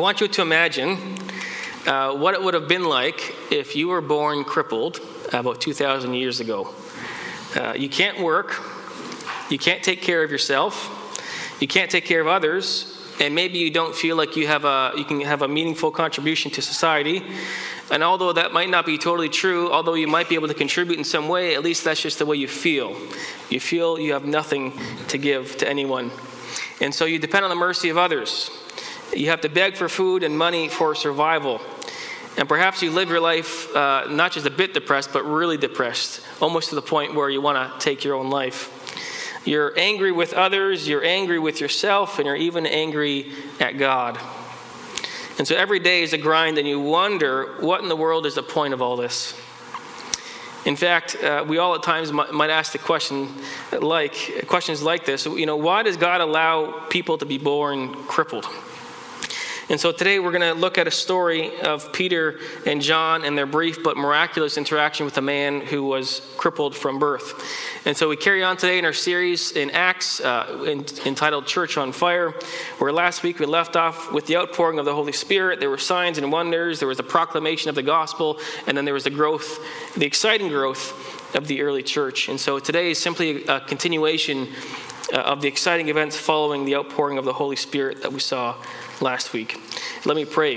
want you to imagine what it would have been like if you were born crippled about 2,000 years ago. You can't work, you can't take care of yourself, you can't take care of others, and maybe you don't feel like you can have a meaningful contribution to society. And although that might not be totally true, although you might be able to contribute in some way, at least that's just the way you feel. You feel you have nothing to give to anyone. And so you depend on the mercy of others. You have to beg for food and money for survival. And perhaps you live your life not just a bit depressed, but really depressed, almost to the point where you want to take your own life. You're angry with others, you're angry with yourself, and you're even angry at God. And so every day is a grind, and you wonder, what in the world is the point of all this? In fact, we all at times might ask the questions like this. Why does God allow people to be born crippled? And so today we're going to look at a story of Peter and John and their brief but miraculous interaction with a man who was crippled from birth. And so we carry on today in our series in Acts entitled Church on Fire, where last week we left off with the outpouring of the Holy Spirit. There were signs and wonders, there was a proclamation of the gospel, and then there was the exciting growth of the early church. And so today is simply a continuation of the exciting events following the outpouring of the Holy Spirit that we saw last week. Let me pray.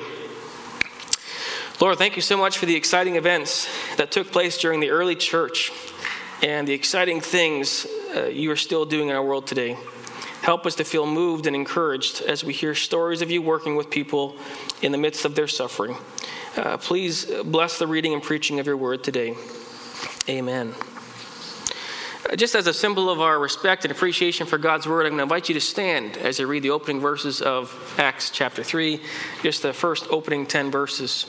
Lord, thank you so much for the exciting events that took place during the early church and the exciting things you are still doing in our world today. Help us to feel moved and encouraged as we hear stories of you working with people in the midst of their suffering. Please bless the reading and preaching of your word today. Amen. Just as a symbol of our respect and appreciation for God's word, I'm going to invite you to stand as I read the opening verses of Acts chapter 3, just the first opening 10 verses.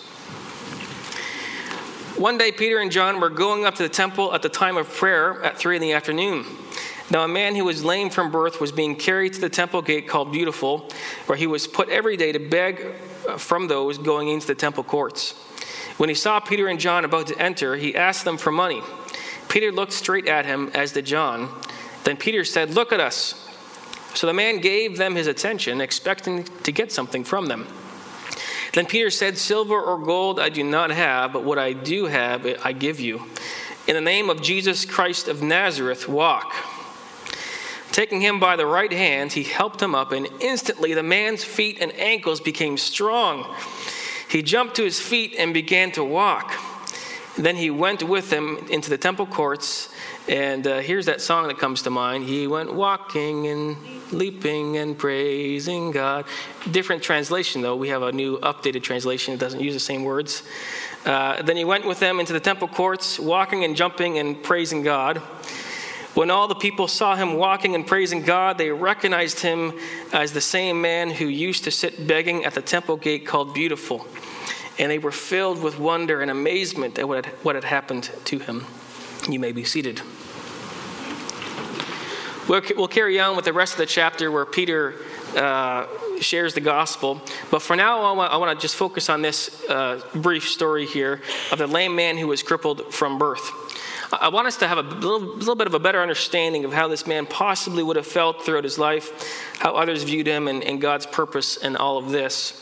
One day, Peter and John were going up to the temple at the time of prayer at 3 p.m. Now a man who was lame from birth was being carried to the temple gate called Beautiful, where he was put every day to beg from those going into the temple courts. When he saw Peter and John about to enter, he asked them for money. Peter looked straight at him, as did John. Then Peter said, "Look at us." So the man gave them his attention, expecting to get something from them. Then Peter said, "Silver or gold I do not have, but what I do have I give you. In the name of Jesus Christ of Nazareth, walk." Taking him by the right hand, he helped him up, and instantly the man's feet and ankles became strong. He jumped to his feet and began to walk. Then he went with them into the temple courts, and here's that song that comes to mind. He went walking and leaping and praising God. Different translation, though. We have a new updated translation. It doesn't use the same words. Then he went with them into the temple courts, walking and jumping and praising God. When all the people saw him walking and praising God, they recognized him as the same man who used to sit begging at the temple gate called Beautiful. And they were filled with wonder and amazement at what had happened to him. You may be seated. We'll carry on with the rest of the chapter where Peter shares the gospel. But for now, I want to just focus on this brief story here of the lame man who was crippled from birth. I want us to have a little bit of a better understanding of how this man possibly would have felt throughout his life, how others viewed him, and God's purpose in all of this.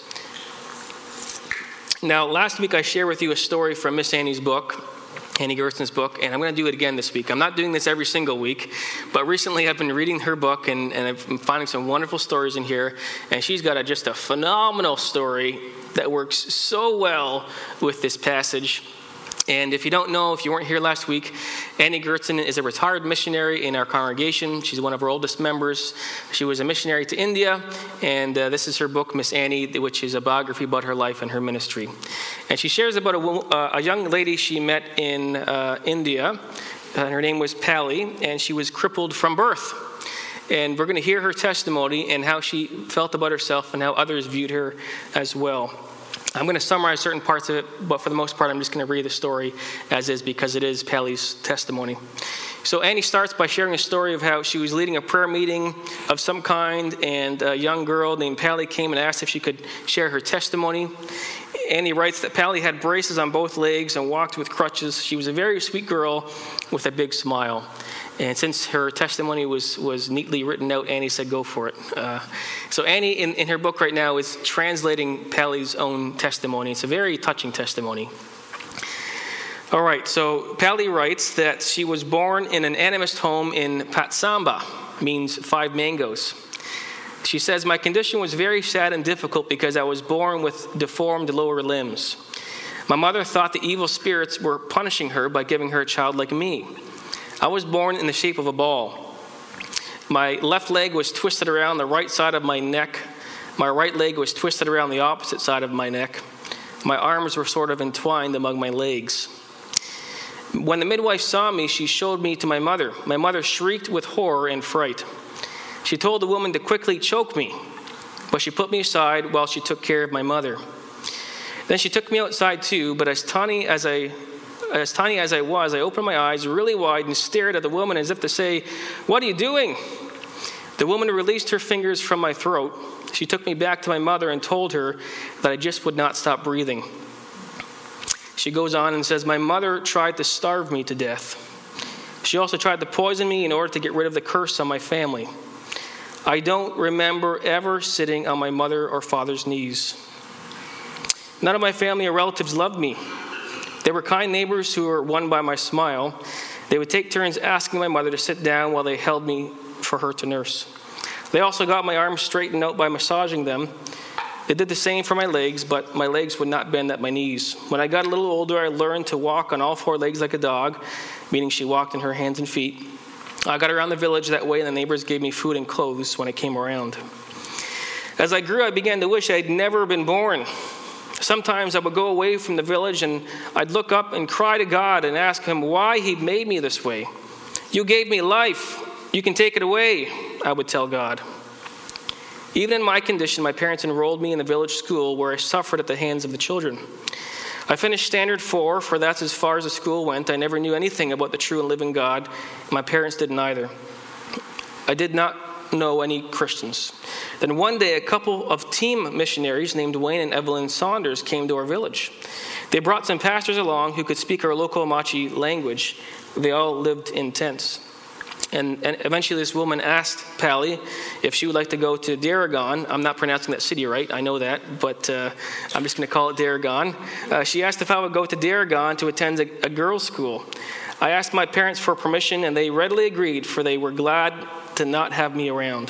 Now, last week I shared with you a story from Miss Annie Gerson's book, and I'm going to do it again this week. I'm not doing this every single week, but recently I've been reading her book, and I've been finding some wonderful stories in here, and she's got just a phenomenal story that works so well with this passage. And if you don't know, if you weren't here last week, Annie Gerson is a retired missionary in our congregation. She's one of our oldest members. She was a missionary to India, and this is her book, Miss Annie, which is a biography about her life and her ministry. And she shares about a young lady she met in India. Her name was Pally, and she was crippled from birth. And we're going to hear her testimony and how she felt about herself and how others viewed her as well. I'm going to summarize certain parts of it, but for the most part, I'm just going to read the story as is because it is Pally's testimony. So Annie starts by sharing a story of how she was leading a prayer meeting of some kind, and a young girl named Pally came and asked if she could share her testimony. Annie writes that Pally had braces on both legs and walked with crutches. She was a very sweet girl with a big smile. And since her testimony was neatly written out, Annie said, go for it. So Annie, in her book right now, is translating Pally's own testimony. It's a very touching testimony. All right, so Pally writes that she was born in an animist home in Patsamba, means 5 mangoes. She says, my condition was very sad and difficult because I was born with deformed lower limbs. My mother thought the evil spirits were punishing her by giving her a child like me. I was born in the shape of a ball. My left leg was twisted around the right side of my neck. My right leg was twisted around the opposite side of my neck. My arms were sort of entwined among my legs. When the midwife saw me, she showed me to my mother. My mother shrieked with horror and fright. She told the woman to quickly choke me, but she put me aside while she took care of my mother. Then she took me outside too, but as tiny as I was, I opened my eyes really wide and stared at the woman as if to say, what are you doing? The woman released her fingers from my throat. She took me back to my mother and told her that I just would not stop breathing. She goes on and says, my mother tried to starve me to death. She also tried to poison me in order to get rid of the curse on my family. I don't remember ever sitting on my mother or father's knees. None of my family or relatives loved me. They were kind neighbors who were won by my smile. They would take turns asking my mother to sit down while they held me for her to nurse. They also got my arms straightened out by massaging them. They did the same for my legs, but my legs would not bend at my knees. When I got a little older, I learned to walk on all 4 legs like a dog, meaning she walked on her hands and feet. I got around the village that way, and the neighbors gave me food and clothes when I came around. As I grew, I began to wish I had never been born. Sometimes I would go away from the village, and I'd look up and cry to God and ask him why he made me this way. You gave me life. You can take it away, I would tell God. Even in my condition, my parents enrolled me in the village school where I suffered at the hands of the children. I finished Standard 4, for that's as far as the school went. I never knew anything about the true and living God. My parents didn't either. I did not know any Christians. Then one day, a couple of team missionaries named Wayne and Evelyn Saunders came to our village. They brought some pastors along who could speak our local Machi language. They all lived in tents. And eventually this woman asked Pally if she would like to go to Daragon. I'm not pronouncing that city right, I know that, but I'm just going to call it Daragon. She asked if I would go to Daragon to attend a girls' school. I asked my parents for permission, and they readily agreed, for they were glad to not have me around.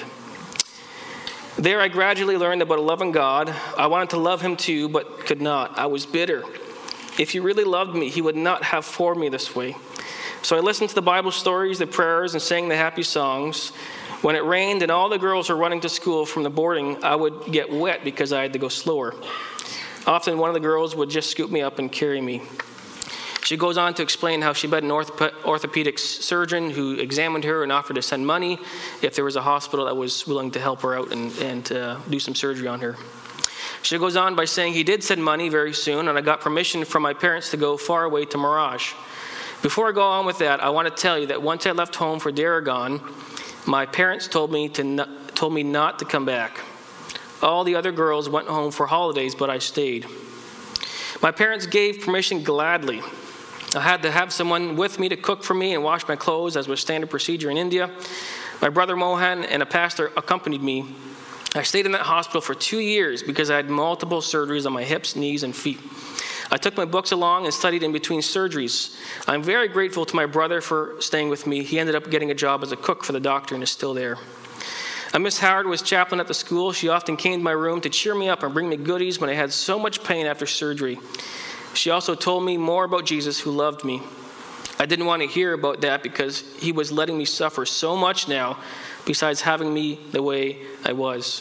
There I gradually learned about a loving God. I wanted to love him too, but could not. I was bitter. If he really loved me, he would not have formed me this way. So I listened to the Bible stories, the prayers, and sang the happy songs. When it rained and all the girls were running to school from the boarding, I would get wet because I had to go slower. Often one of the girls would just scoop me up and carry me. She goes on to explain how she met an orthopedic surgeon who examined her and offered to send money if there was a hospital that was willing to help her out and do some surgery on her. She goes on by saying he did send money very soon, and I got permission from my parents to go far away to Mirage. Before I go on with that, I want to tell you that once I left home for Daragon, my parents told me not to come back. All the other girls went home for holidays, but I stayed. My parents gave permission gladly. I had to have someone with me to cook for me and wash my clothes, as was standard procedure in India. My brother Mohan and a pastor accompanied me. I stayed in that hospital for 2 years because I had multiple surgeries on my hips, knees, and feet. I took my books along and studied in between surgeries. I'm very grateful to my brother for staying with me. He ended up getting a job as a cook for the doctor and is still there. Miss Howard was chaplain at the school. She often came to my room to cheer me up and bring me goodies when I had so much pain after surgery. She also told me more about Jesus, who loved me. I didn't want to hear about that because he was letting me suffer so much now, besides having me the way I was.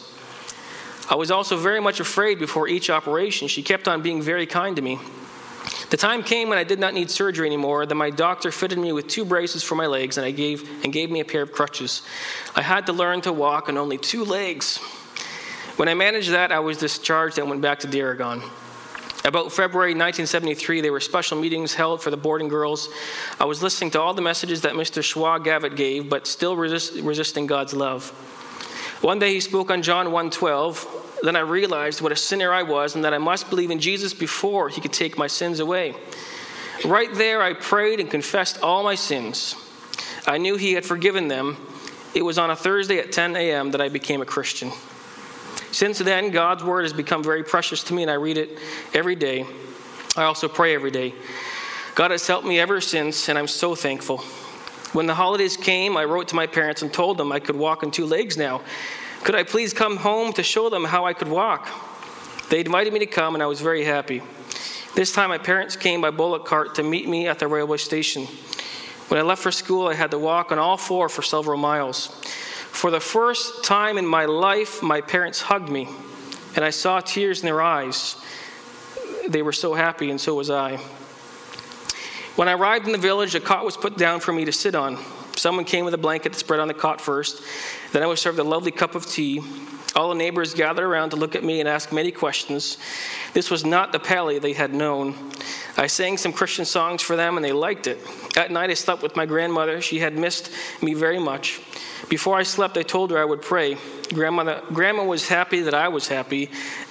I was also very much afraid before each operation. She kept on being very kind to me. The time came when I did not need surgery anymore. Then my doctor fitted me with 2 braces for my legs and gave me a pair of crutches. I had to learn to walk on only 2 legs. When I managed that, I was discharged and went back to Daragon. About February 1973, there were special meetings held for the boarding girls. I was listening to all the messages that Mr. Schwa Gavitt gave, but still resisting God's love. One day he spoke on John 1:12. Then I realized what a sinner I was and that I must believe in Jesus before he could take my sins away. Right there, I prayed and confessed all my sins. I knew he had forgiven them. It was on a Thursday at 10 a.m. that I became a Christian. Since then, God's word has become very precious to me, and I read it every day. I also pray every day. God has helped me ever since, and I'm so thankful. When the holidays came, I wrote to my parents and told them I could walk on 2 legs now. Could I please come home to show them how I could walk? They invited me to come, and I was very happy. This time, my parents came by bullock cart to meet me at the railway station. When I left for school, I had to walk on all 4 for several miles. For the first time in my life, my parents hugged me, and I saw tears in their eyes. They were so happy, and so was I. When I arrived in the village, a cot was put down for me to sit on. Someone came with a blanket spread on the cot first. Then I was served a lovely cup of tea. All the neighbors gathered around to look at me and ask many questions. This was not the Pally they had known. I sang some Christian songs for them, and they liked it. At night, I slept with my grandmother. She had missed me very much. Before I slept, I told her I would pray. Grandma was happy that I was happy.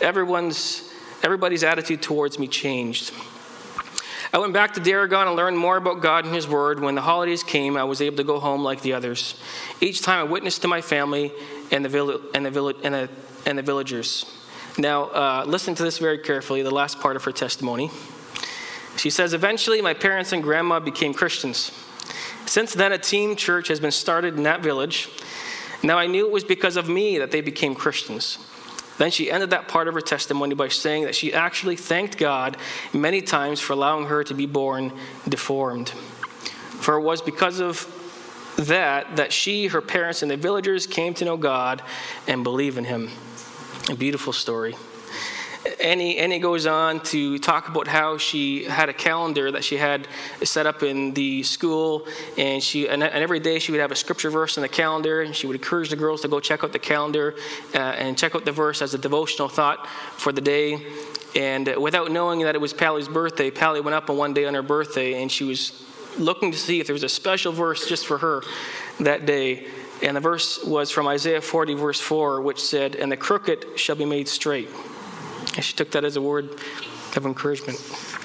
Everybody's attitude towards me changed. I went back to Darragon and learned more about God and His Word. When the holidays came, I was able to go home like the others. Each time I witnessed to my family and the villagers. Now, listen to this very carefully, the last part of her testimony. She says, eventually my parents and grandma became Christians. Since then, a teen church has been started in that village. Now, I knew it was because of me that they became Christians. Then she ended that part of her testimony by saying that she actually thanked God many times for allowing her to be born deformed. For it was because of that she, her parents, and the villagers came to know God and believe in Him. A beautiful story. Annie goes on to talk about how she had a calendar that she had set up in the school, and every day she would have a scripture verse in the calendar, and she would encourage the girls to go check out the calendar and check out the verse as a devotional thought for the day. And without knowing that it was Pally's birthday, Pally went up on one day on her birthday, and she was looking to see if there was a special verse just for her that day. And the verse was from Isaiah 40, verse 4, which said, "And the crooked shall be made straight." And she took that as a word of encouragement.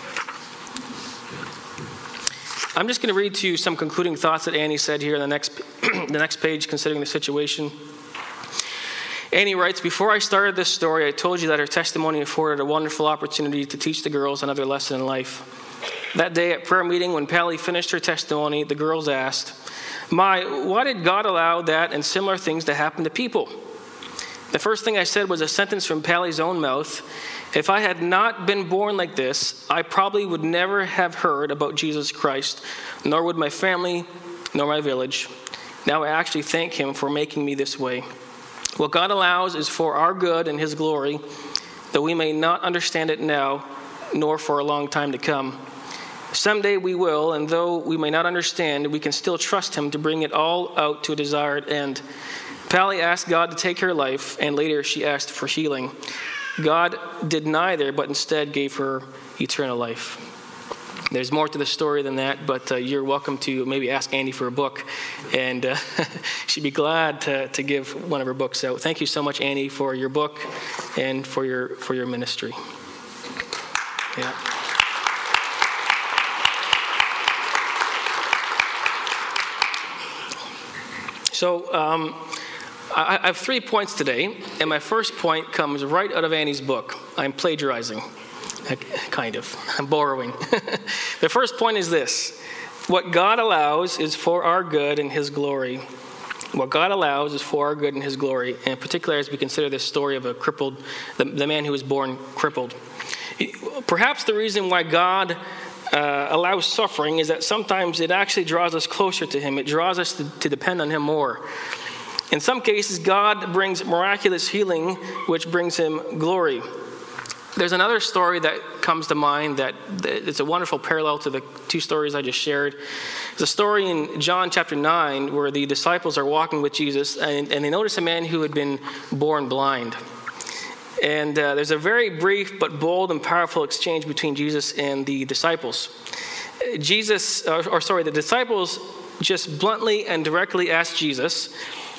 I'm just going to read to you some concluding thoughts that Annie said here on the next page, considering the situation. Annie writes, before I started this story, I told you that her testimony afforded a wonderful opportunity to teach the girls another lesson in life. That day at prayer meeting, when Pally finished her testimony, the girls asked, why did God allow that and similar things to happen to people? The first thing I said was a sentence from Pally's own mouth. If I had not been born like this, I probably would never have heard about Jesus Christ, nor would my family, nor my village. Now I actually thank Him for making me this way. What God allows is for our good and His glory, though we may not understand it now, nor for a long time to come. Someday we will, and though we may not understand, we can still trust Him to bring it all out to a desired end. Pally asked God to take her life, and later she asked for healing. God did neither, but instead gave her eternal life. There's more to the story than that, but you're welcome to maybe ask Annie for a book, and she'd be glad to give one of her books out. Thank you so much, Annie, for your book and for your ministry. Yeah. So I have 3 points today, and my first point comes right out of Annie's book. I'm plagiarizing, kind of. I'm borrowing. The first point is this. What God allows is for our good and His glory. What God allows is for our good and His glory, and in particular as we consider this story of the man who was born crippled. Perhaps the reason why God allows suffering is that sometimes it actually draws us closer to Him. It draws us to depend on Him more. In some cases, God brings miraculous healing, which brings Him glory. There's another story that comes to mind that it's a wonderful parallel to the 2 stories I just shared. It's a story in John chapter 9 where the disciples are walking with Jesus, and they notice a man who had been born blind. And there's a very brief but bold and powerful exchange between Jesus and the disciples. The disciples just bluntly and directly ask Jesus,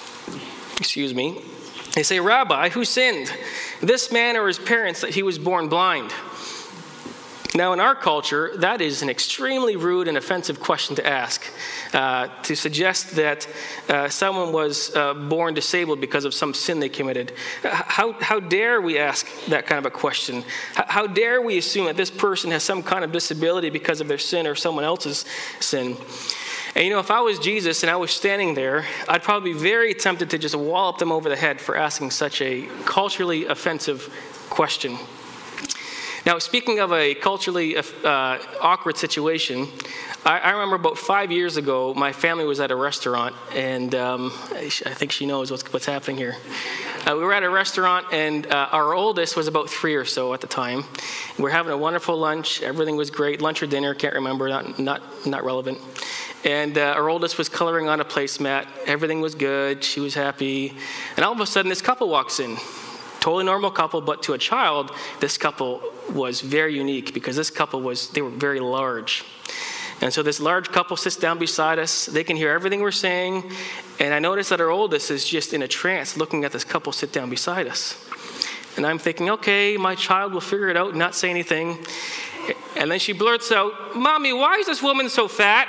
they say, "Rabbi, who sinned, this man or his parents, that he was born blind?" Now, in our culture, that is an extremely rude and offensive question to ask, to suggest that someone was born disabled because of some sin they committed. How dare we ask that kind of a question? How dare we assume that this person has some kind of disability because of their sin or someone else's sin? And if I was Jesus and I was standing there, I'd probably be very tempted to just wallop them over the head for asking such a culturally offensive question. Now, speaking of a culturally awkward situation, I remember about 5 years ago, my family was at a restaurant, and I think she knows what's happening here. We were at a restaurant, and our oldest was about 3 or so at the time. We were having a wonderful lunch. Everything was great. Lunch or dinner, can't remember, not relevant. And our oldest was coloring on a placemat. Everything was good. She was happy. And all of a sudden, this couple walks in. Totally normal couple, but to a child, this couple was very unique because this couple they were very large. And so this large couple sits down beside us. They can hear everything we're saying. And I notice that our oldest is just in a trance looking at this couple sit down beside us. And I'm thinking, okay, my child will figure it out and not say anything. And then she blurts out, "Mommy, why is this woman so fat?"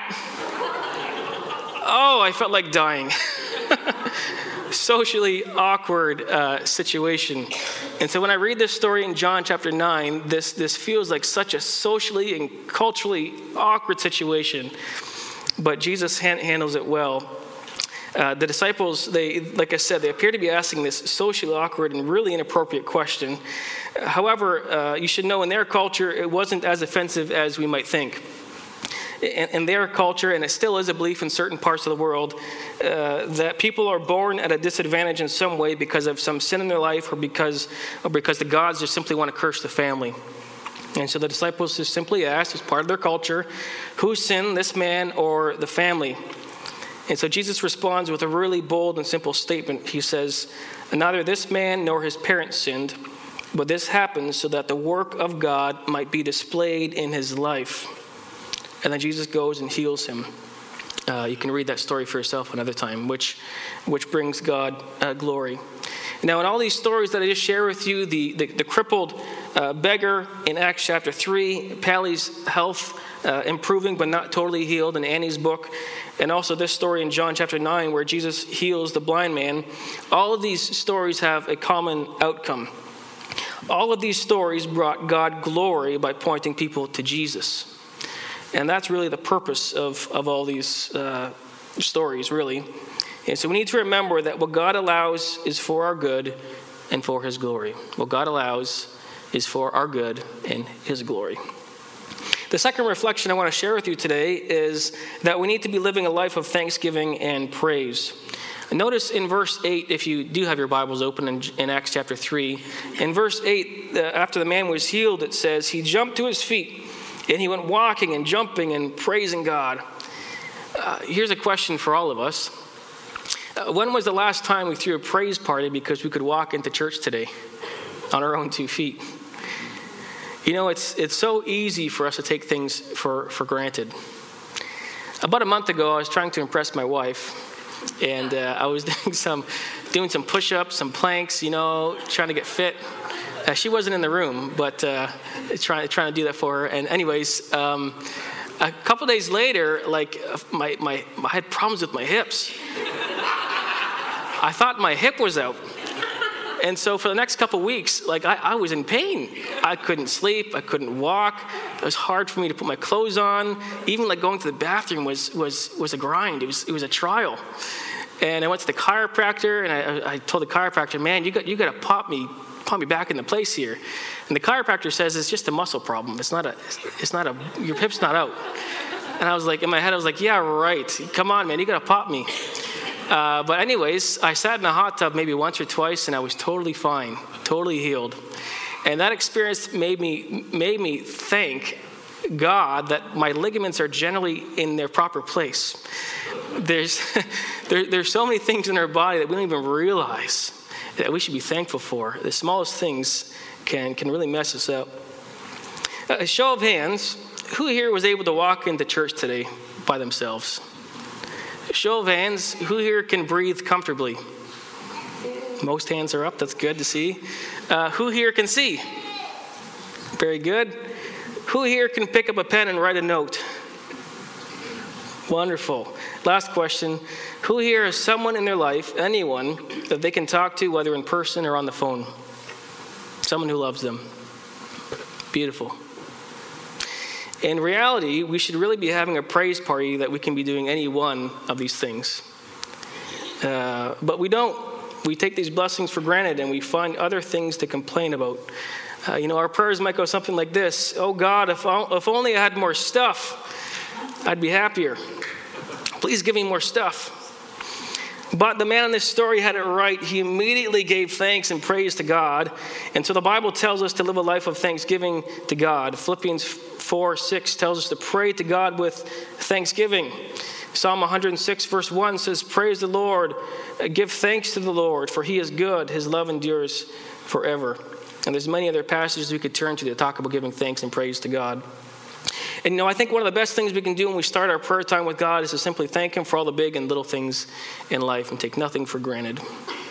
Oh, I felt like dying. Socially awkward situation. And so when I read this story in John chapter 9, this feels like such a socially and culturally awkward situation. But Jesus handles it well. The disciples, like I said, they appear to be asking this socially awkward and really inappropriate question. However, you should know in their culture, it wasn't as offensive as we might think. In their culture, and it still is a belief in certain parts of the world, that people are born at a disadvantage in some way because of some sin in their life or because the gods just simply want to curse the family. And so the disciples just simply asked, as part of their culture, who sinned, this man or the family? And so Jesus responds with a really bold and simple statement. He says, "Neither this man nor his parents sinned, but this happened so that the work of God might be displayed in his life." And then Jesus goes and heals him. You can read that story for yourself another time, which brings God glory. Now, in all these stories that I just shared with you, the crippled beggar in Acts chapter 3, Pally's health improving but not totally healed in Annie's book, and also this story in John chapter 9 where Jesus heals the blind man, all of these stories have a common outcome. All of these stories brought God glory by pointing people to Jesus. And that's really the purpose of all these stories, really. And so we need to remember that what God allows is for our good and for his glory. What God allows is for our good and his glory. The second reflection I want to share with you today is that we need to be living a life of thanksgiving and praise. Notice in verse 8, if you do have your Bibles open in Acts chapter 3, in verse 8, after the man was healed, it says, he jumped to his feet. And he went walking and jumping and praising God. Here's a question for all of us. When was the last time we threw a praise party because we could walk into church today on our own 2 feet? It's so easy for us to take things for granted. About a month ago, I was trying to impress my wife. And I was doing some push-ups, some planks, trying to get fit. She wasn't in the room, but trying to do that for her. And anyways, a couple days later, I had problems with my hips. I thought my hip was out. And so for the next couple weeks, I was in pain. I couldn't sleep. I couldn't walk. It was hard for me to put my clothes on. Even going to the bathroom was a grind. It was a trial. And I went to the chiropractor, and I told the chiropractor, "Man, you got to pop me back into place here." And the chiropractor says it's just a muscle problem. Your hip's not out. And I was like, in my head, I was like, yeah, right. Come on, man, you got to pop me. But anyways, I sat in a hot tub maybe once or twice, and I was totally fine, totally healed. And that experience made me thank God that my ligaments are generally in their proper place. There's so many things in our body that we don't even realize that we should be thankful for. The smallest things can really mess us up. A show of hands, who here was able to walk into church today by themselves? A show of hands, who here can breathe comfortably? Most hands are up, that's good to see. Who here can see? Very good. Who here can pick up a pen and write a note? Wonderful. Last question. Who here has someone in their life, anyone, that they can talk to, whether in person or on the phone? Someone who loves them. Beautiful. In reality, we should really be having a praise party that we can be doing any one of these things. But we don't. We take these blessings for granted and we find other things to complain about. Our prayers might go something like this. Oh God, if only I had more stuff, I'd be happier. Please give me more stuff. But the man in this story had it right. He immediately gave thanks and praise to God. And so the Bible tells us to live a life of thanksgiving to God. Philippians 4:6 tells us to pray to God with thanksgiving. Psalm 106 verse 1 says, praise the Lord, give thanks to the Lord, for he is good, his love endures forever. And there's many other passages we could turn to talk about giving thanks and praise to God. And I think one of the best things we can do when we start our prayer time with God is to simply thank him for all the big and little things in life and take nothing for granted.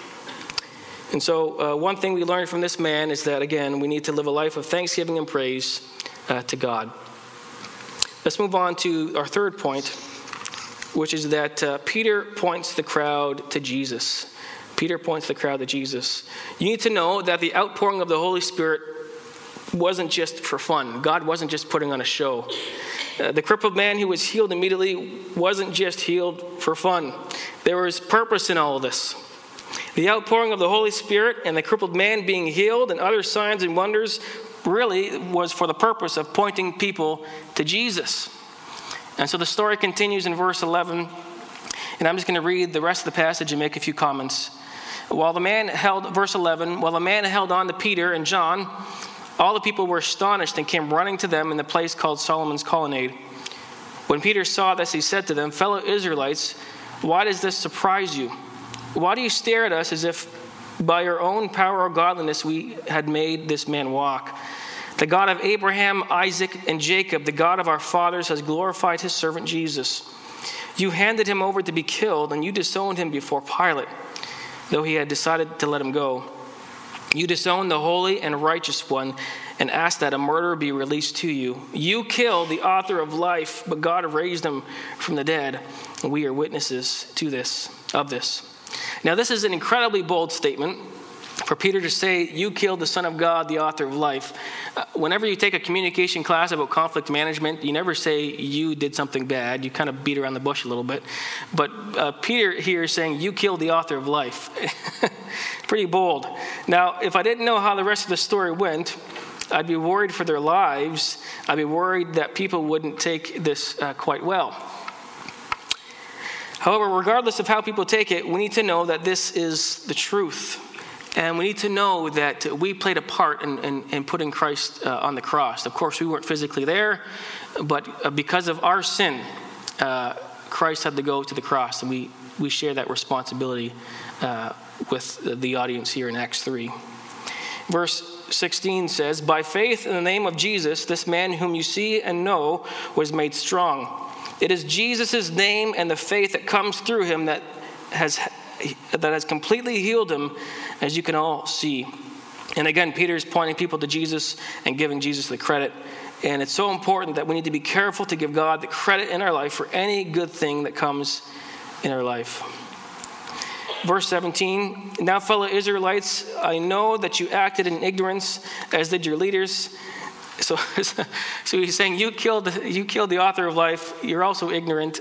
And so one thing we learned from this man is that, again, we need to live a life of thanksgiving and praise to God. Let's move on to our third point, which is that Peter points the crowd to Jesus. Peter points the crowd to Jesus. You need to know that the outpouring of the Holy Spirit wasn't just for fun. God wasn't just putting on a show. The crippled man who was healed immediately wasn't just healed for fun. There was purpose in all of this. The outpouring of the Holy Spirit and the crippled man being healed and other signs and wonders really was for the purpose of pointing people to Jesus. And so the story continues in verse 11, and I'm just going to read the rest of the passage and make a few comments. Verse 11, while the man held on to Peter and John, all the people were astonished and came running to them in the place called Solomon's Colonnade. When Peter saw this, he said to them, fellow Israelites, why does this surprise you? Why do you stare at us as if by your own power or godliness we had made this man walk? The God of Abraham, Isaac, and Jacob, the God of our fathers, has glorified his servant Jesus. You handed him over to be killed, and you disowned him before Pilate, though he had decided to let him go. You disowned the holy and righteous one and asked that a murderer be released to you. You killed the author of life, but God raised him from the dead, and we are witnesses of this. Now, this is an incredibly bold statement for Peter to say, you killed the Son of God, the author of life. Whenever you take a communication class about conflict management, you never say you did something bad. You kind of beat around the bush a little bit. But Peter here is saying, you killed the author of life. Pretty bold. Now, if I didn't know how the rest of the story went, I'd be worried for their lives. I'd be worried that people wouldn't take this quite well. However, regardless of how people take it, we need to know that this is the truth. And we need to know that we played a part in putting Christ on the cross. Of course, we weren't physically there, but because of our sin, Christ had to go to the cross, and we share that responsibility with the audience here in Acts 3. Verse 16 says, by faith in the name of Jesus, this man whom you see and know was made strong. It is Jesus' name and the faith that comes through him that has completely healed him, as you can all see. And again, Peter is pointing people to Jesus and giving Jesus the credit. And it's so important that we need to be careful to give God the credit in our life for any good thing that comes in our life. Verse 17, now fellow Israelites, I know that you acted in ignorance, as did your leaders. So he's saying, you killed the author of life. You're also ignorant.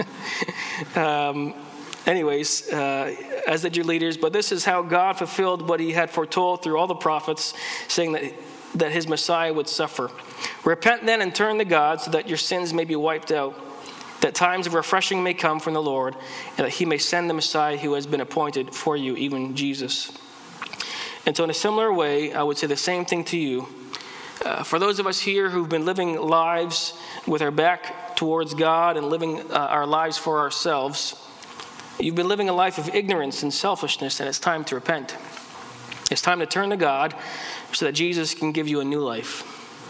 As did your leaders. But this is how God fulfilled what he had foretold through all the prophets, saying that his Messiah would suffer. Repent then and turn to God so that your sins may be wiped out, that times of refreshing may come from the Lord, and that he may send the Messiah who has been appointed for you, even Jesus. And so in a similar way, I would say the same thing to you. For those of us here who've been living lives with our back towards God and living our lives for ourselves, you've been living a life of ignorance and selfishness, and it's time to repent. It's time to turn to God so that Jesus can give you a new life.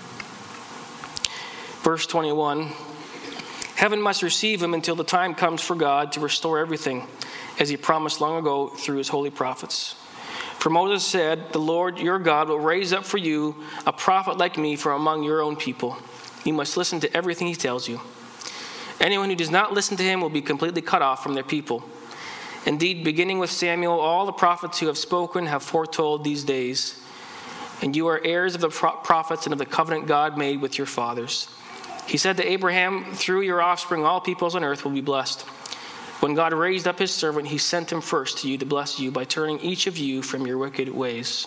Verse 21, heaven must receive him until the time comes for God to restore everything, as he promised long ago through his holy prophets. For Moses said, the Lord your God will raise up for you a prophet like me from among your own people. You must listen to everything he tells you. Anyone who does not listen to him will be completely cut off from their people. Indeed, beginning with Samuel, all the prophets who have spoken have foretold these days. And you are heirs of the prophets and of the covenant God made with your fathers. He said to Abraham, through your offspring all peoples on earth will be blessed. When God raised up his servant, he sent him first to you to bless you by turning each of you from your wicked ways.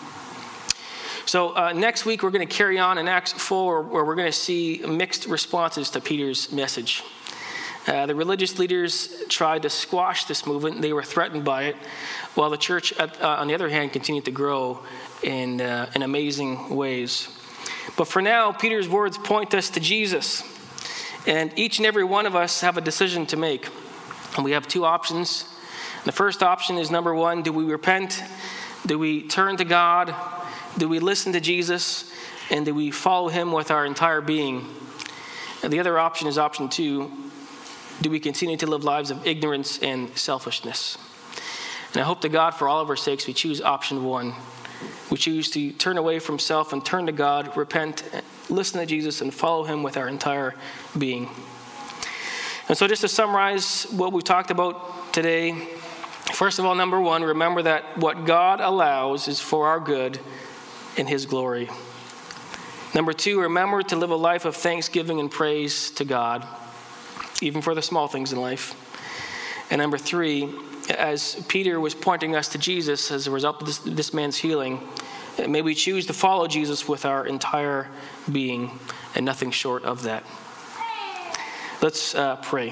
So next week we're going to carry on in Acts 4, where we're going to see mixed responses to Peter's message. The religious leaders tried to squash this movement. They were threatened by it, while the church, on the other hand, continued to grow in amazing ways. But for now, Peter's words point us to Jesus. And each and every one of us have a decision to make. And we have two options. The first option is, number one, do we repent? Do we turn to God? Do we listen to Jesus? And do we follow him with our entire being? And the other option is option two. Do we continue to live lives of ignorance and selfishness? And I hope to God, for all of our sakes, we choose option one. We choose to turn away from self and turn to God, repent, listen to Jesus, and follow him with our entire being. And so just to summarize what we talked about today, first of all, number one, remember that what God allows is for our good and his glory. Number two, remember to live a life of thanksgiving and praise to God, even for the small things in life. And number three, as Peter was pointing us to Jesus as a result of this man's healing, may we choose to follow Jesus with our entire being and nothing short of that. Let's pray.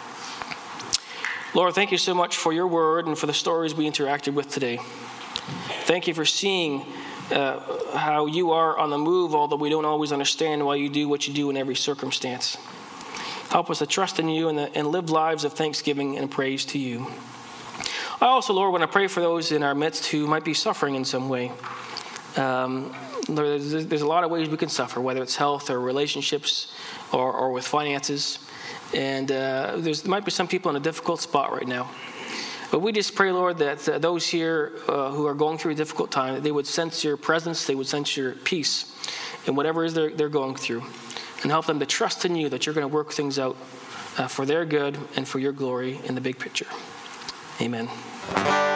Lord, thank you so much for your word and for the stories we interacted with today. Thank you for seeing how you are on the move, although we don't always understand why you do what you do in every circumstance. Help us to trust in you and live lives of thanksgiving and praise to you. I also, Lord, want to pray for those in our midst who might be suffering in some way. Lord, there's a lot of ways we can suffer, whether it's health or relationships or with finances. And there might be some people in a difficult spot right now. But we just pray, Lord, that those here who are going through a difficult time, that they would sense your presence, they would sense your peace in whatever it is they're going through. And help them to trust in you that you're going to work things out for their good and for your glory in the big picture. Amen.